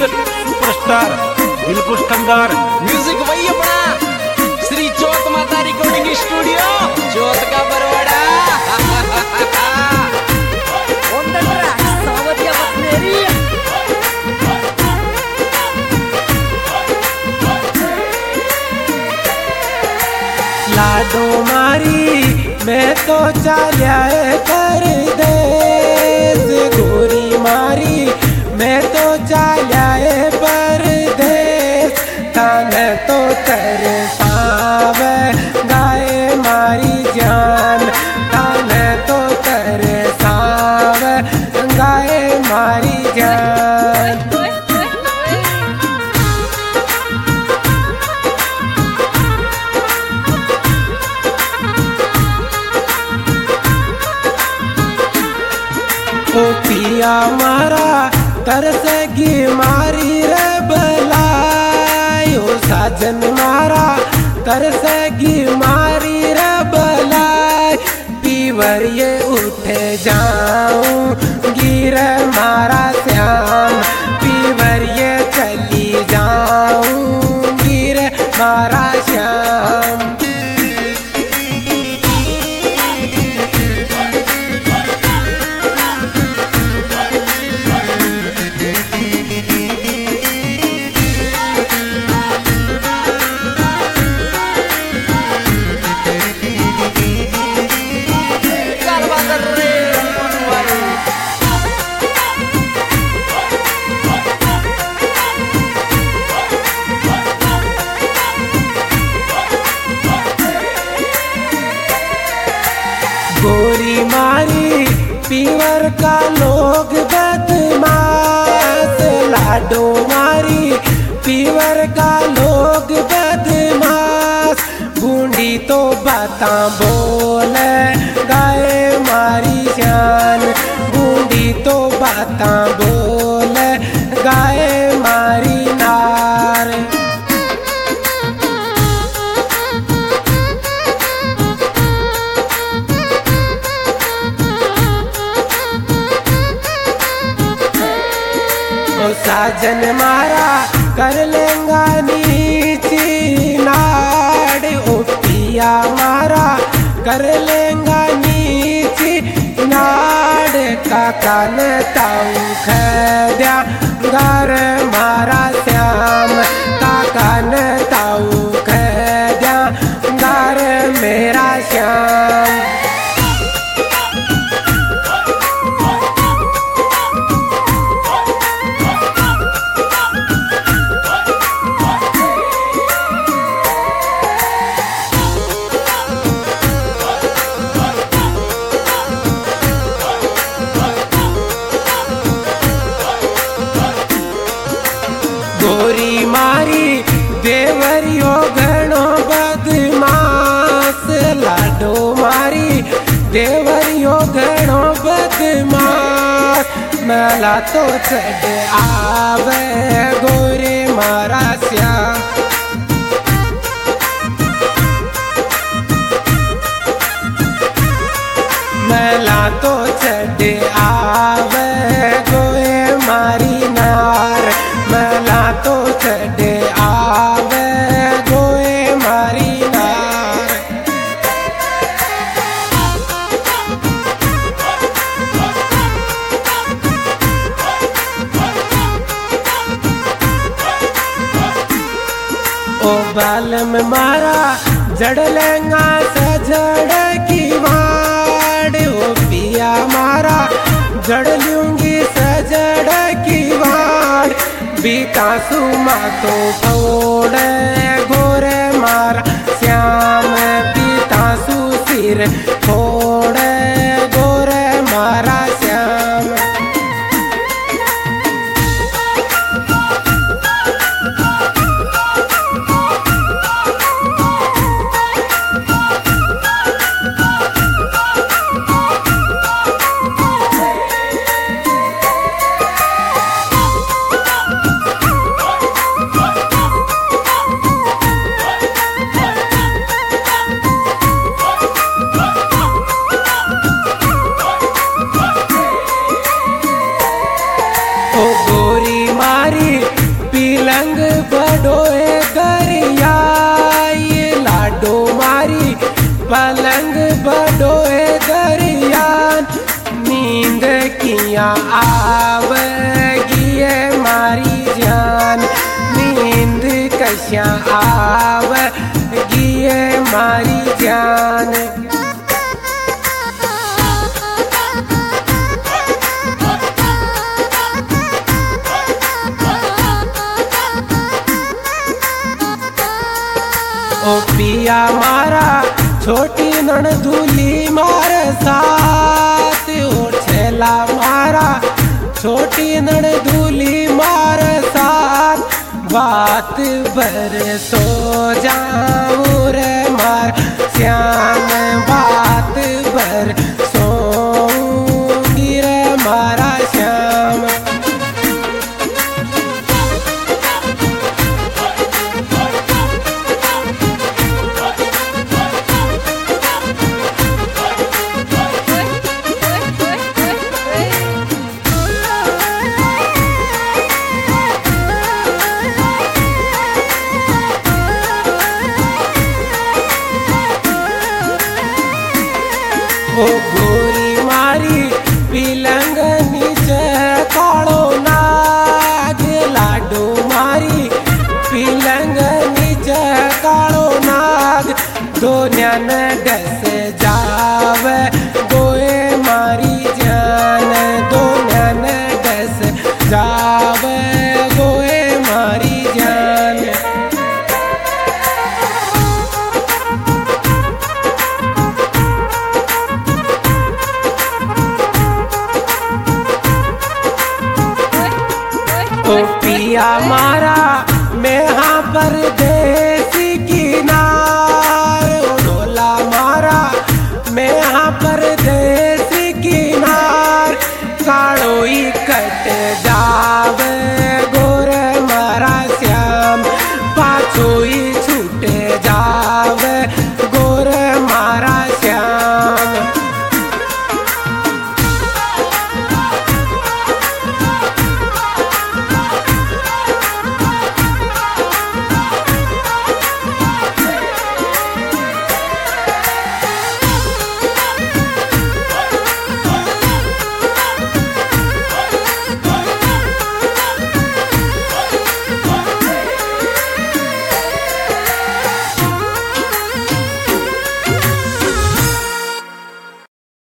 Singer superstar बिल्कुल शानदार music वही अपना श्री चौथ माता रिकॉर्डिंग स्टूडियो चौथ का बरवाड़ा। लाडो मारी मैं तो चाल्या कर दे गोरी मारी मैं तो चाल्या परदेस ताने तो तेरे सावे गाए मारी जान ताने तो तेरे सावे गाए मारी जान। ओ पिया मारा तरसगी मारी रे बलाई ओ साजन मारा तरसगी मारी रे बलाई पीवर ये उठे जाऊं गिर मारा श्याम पीवर ये चली जाऊं गिर मारा श्याम। गोरी मारी पीवर का लोग बदमाश लाडो मारी पीवर का लोग बदमाश बूंदी तो बाता बोले गाए मारी जान बूंदी तो बाता बोले गाए मारी नार। साजन मारा कर लेंगा नीची नाड़ ओ पिया मारा कर लेंगा नीची नाड़ काका ने ताऊ खद्या घर मारा श्याम काका ने ताऊ खद्या घर मेरा श्याम। गोरी मारी देवरियो घणो बदमाश लाडो मारी देवरियो घणो बदमाश मेला तो चढ़ आवे गोरे मारा श्याम। मेला तो चढ़ आवे गोए मारी नार मेला तो चढ़ आवे गोए मारी नार। ओ बालम मारा जड़ लेंगा सजड़ की वाड़ ओ पिया मारा जड़ लूंगी सजड़ की वाड़ बीता सुमा तो फोड़े गोरे मारा श्याम बीता सु सिर फोड़े गोरे मारा श्याम। पिया आवगी है मारी जान, नींद कश्या आवगी है मारी जान। ओ पिया मारा छोटी ननदूली मार साथ, ओ छेला मारा छोटी ननदूली मार साथ। बात भर सो जाऊं रे मार श्याम, बात भर सोऊंगी रे मारा श्याम। ओ गोरी मारी पिलंग नीचे कालो नाग, लाडू मारी पिलंग नीचे कालो नाग। दोनिया न डस जावे गोए मारी जान, दोनिया न डस जावे गोए मारी जान। ओ पिया मारा मैं हाँ परदेसी किनार, ओ ढोला मारा मैं हाँ परदेसी किनार। कालोई कट जा